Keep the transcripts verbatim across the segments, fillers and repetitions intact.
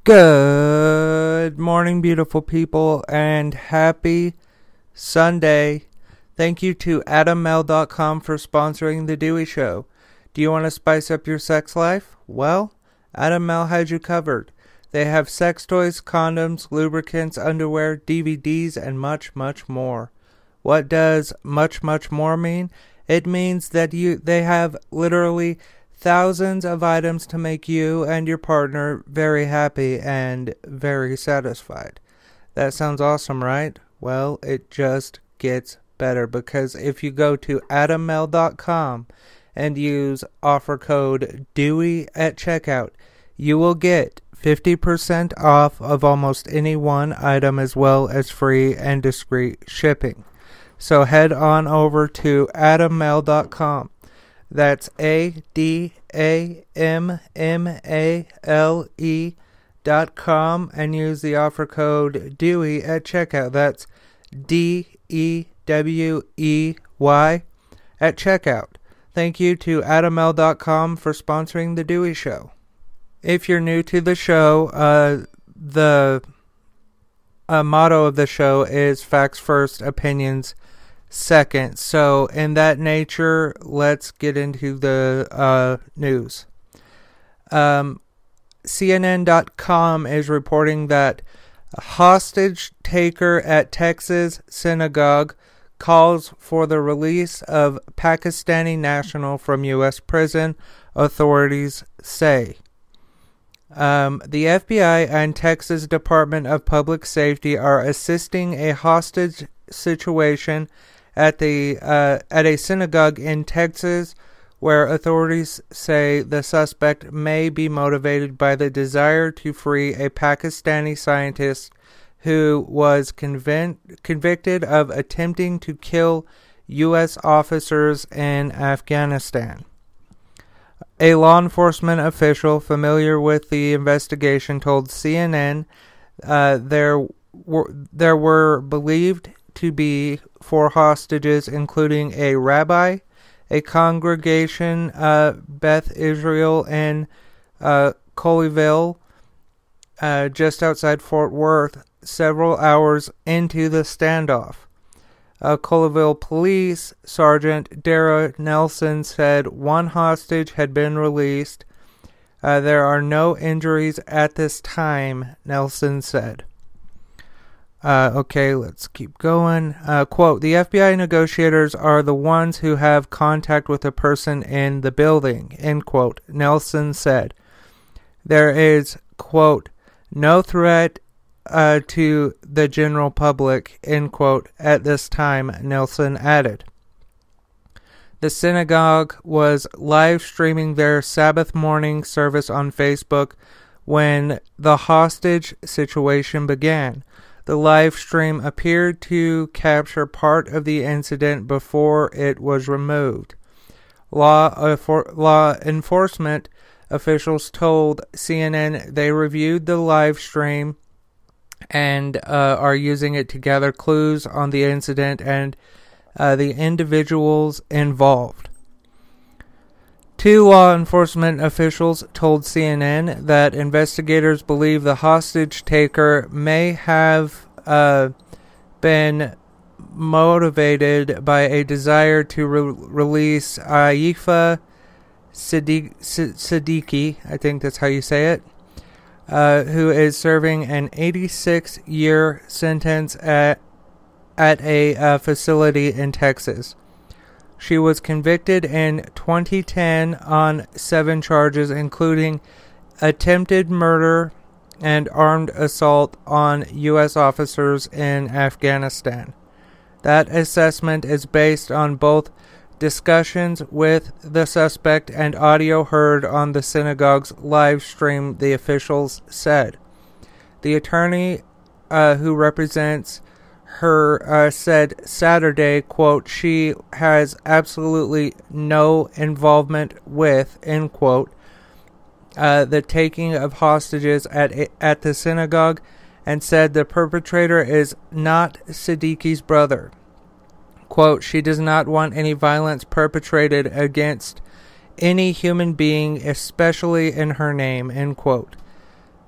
Good morning, beautiful people, and happy Sunday. Thank you to Adam Mel dot com for sponsoring The Dewey Show. Do you want to spice up your sex life? Well, Adam Mel has you covered. They have sex toys, condoms, lubricants, underwear, D V Ds, and much, much more. What does much, much more mean? It means that you they have literally thousands of items to make you and your partner very happy and very satisfied. That sounds awesome, right? Well, it just gets better, because if you go to Adam Mel dot com and use offer code Dewey at checkout, you will get fifty percent off of almost any one item, as well as free and discreet shipping. So head on over to Adam Mel dot com. That's A D A M M A L E dot com, and use the offer code Dewey at checkout. That's D E W E Y at checkout. Thank you to Adam Mel dot com for sponsoring The Dewey Show. If you're new to the show, uh, the uh, motto of the show is facts first, opinions second. So in that nature, let's get into the uh, news. Um, C N N dot com is reporting that a hostage taker at Texas synagogue calls for the release of Pakistani national from U S prison, authorities say. Um, the F B I and Texas Department of Public Safety are assisting a hostage situation at the uh, at a synagogue in Texas, where authorities say the suspect may be motivated by the desire to free a Pakistani scientist who was convic- convicted of attempting to kill U S officers in Afghanistan. A law enforcement official familiar with the investigation told C N N uh, there were there were believed to be four hostages, including a rabbi, a congregation, uh, Beth Israel in uh, Colleyville, uh, just outside Fort Worth, several hours into the standoff. Uh, Colleyville Police Sergeant Dara Nelson said one hostage had been released. Uh, there are no injuries at this time, Nelson said. Uh, okay, let's keep going. Uh, quote, the F B I negotiators are the ones who have contact with the person in the building, end quote, Nelson said. There is, quote, no threat uh, to the general public, end quote, at this time, Nelson added. The synagogue was live streaming their Sabbath morning service on Facebook when the hostage situation began. The live stream appeared to capture part of the incident before it was removed. Law, uh, for, law enforcement officials told C N N they reviewed the live stream and uh, are using it to gather clues on the incident and uh, the individuals involved. Two law enforcement officials told C N N that investigators believe the hostage taker may have uh, been motivated by a desire to re- release Aifa Siddiqui, Siddiqui, I think that's how you say it, uh, who is serving an eighty-six year sentence at, at a uh, facility in Texas. She was convicted in twenty ten on seven charges, including attempted murder and armed assault on U S officers in Afghanistan. That assessment is based on both discussions with the suspect and audio heard on the synagogue's live stream, the officials said. The attorney uh, who represents her uh, said Saturday, quote, she has absolutely no involvement with, end quote, uh, the taking of hostages at at the synagogue, and said the perpetrator is not Siddiqui's brother. Quote, she does not want any violence perpetrated against any human being, especially in her name, end quote.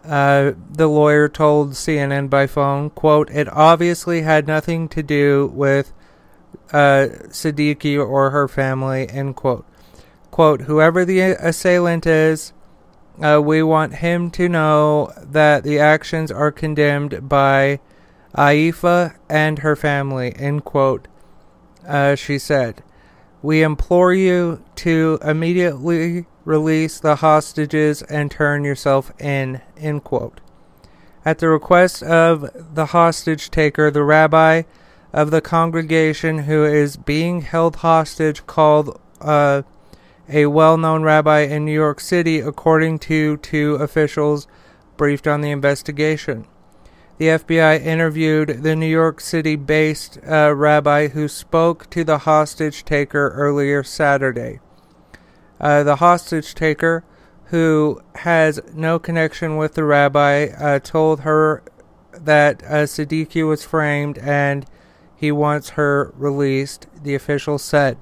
Uh, the lawyer told C N N by phone, quote, "It obviously had nothing to do with uh, Siddiqui or her family," end quote. Quote, "Whoever the assailant is, uh, we want him to know that the actions are condemned by Aifa and her family," end quote, uh, she said. "We implore you to immediately release the hostages and turn yourself in," end quote. At the request of the hostage taker, the rabbi of the congregation who is being held hostage called uh, a well-known rabbi in New York City, according to two officials briefed on the investigation. The F B I interviewed the New York City-based uh, rabbi who spoke to the hostage taker earlier Saturday. Uh, the hostage taker, who has no connection with the rabbi, uh, told her that uh, Siddiqui was framed and he wants her released, the official said.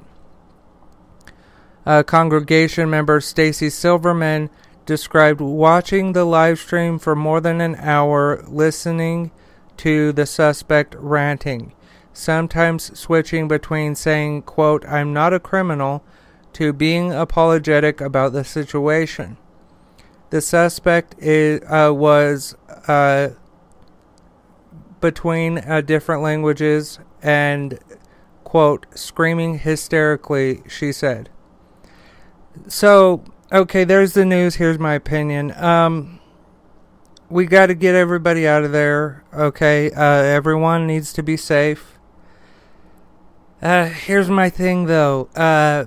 Uh, congregation member Stacy Silverman described watching the live stream for more than an hour, listening to the suspect ranting, sometimes switching between saying, quote, "I'm not a criminal," to being apologetic about the situation. The suspect is, uh, was uh, between uh, different languages and, quote, "screaming hysterically," she said. So, okay, there's the news. Here's my opinion. Um, we got to get everybody out of there. Okay, uh, everyone needs to be safe. Uh, here's my thing, though. Uh,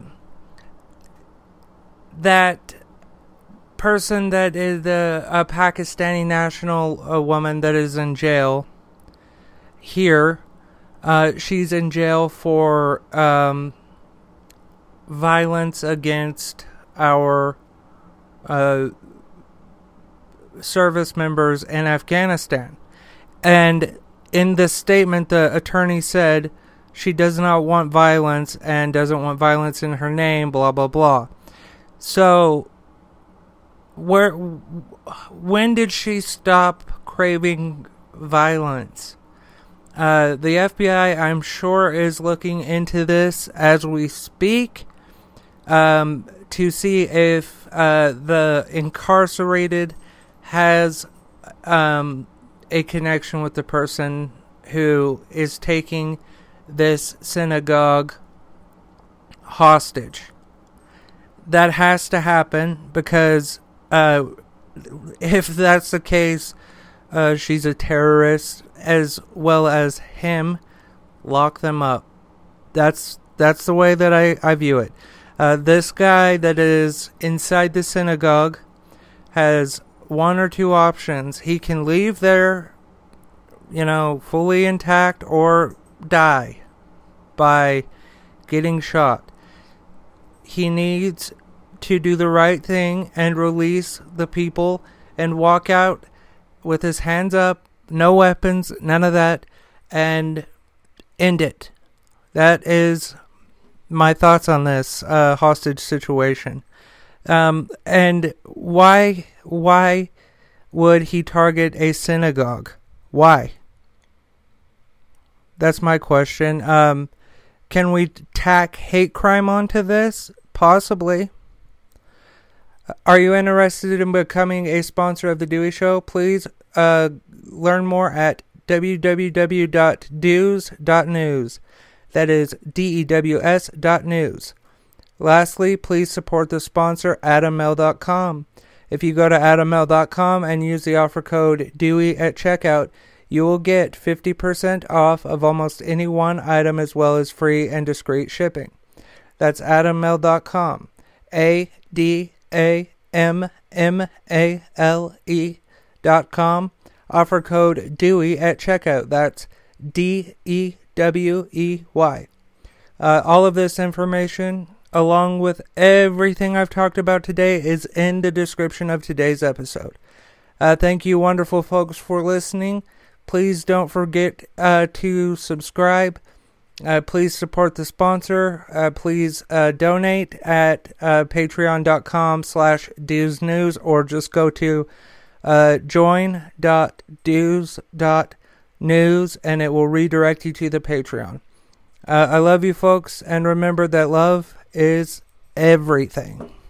that person that is the a Pakistani national uh, woman that is in jail here, uh, she's in jail for um, violence against our uh, service members in Afghanistan. And in this statement, the attorney said she does not want violence and doesn't want violence in her name, blah, blah, blah. So, where, when did she stop craving violence? Uh, the F B I, I'm sure, is looking into this as we speak, um, to see if uh, the incarcerated has um, a connection with the person who is taking this synagogue hostage. That has to happen because uh, if that's the case, uh, she's a terrorist as well as him. Lock them up. That's that's the way that I, I view it. Uh, this guy that is inside the synagogue has one or two options. He can leave there, you know, fully intact, or die by getting shot. He needs to do the right thing and release the people and walk out with his hands up, no weapons, none of that, and end it. That is my thoughts on this uh, hostage situation. Um, and why, why would he target a synagogue? Why? That's my question. Um, can we tack hate crime onto this? Possibly. Are you interested in becoming a sponsor of The Dewey Show? Please uh, learn more at w w w dot dews dot news. That is D E W S dot news. Lastly, please support the sponsor, adam mail dot com. If you go to adam mail dot com and use the offer code Dewey at checkout, you will get fifty percent off of almost any one item, as well as free and discreet shipping. That's adam mail dot com. A D A M M A L E dot com. Offer code Dewey at checkout. That's D E W E Y. Uh, all of this information, along with everything I've talked about today, is in the description of today's episode. Uh, thank you, wonderful folks, for listening. Please don't forget uh, to subscribe. Uh, please support the sponsor. Uh, please uh, donate at uh, patreon dot com slash dewsnews, or just go to Uh, join dot dues dot news, and it will redirect you to the Patreon. Uh, I love you folks, and remember that love is everything.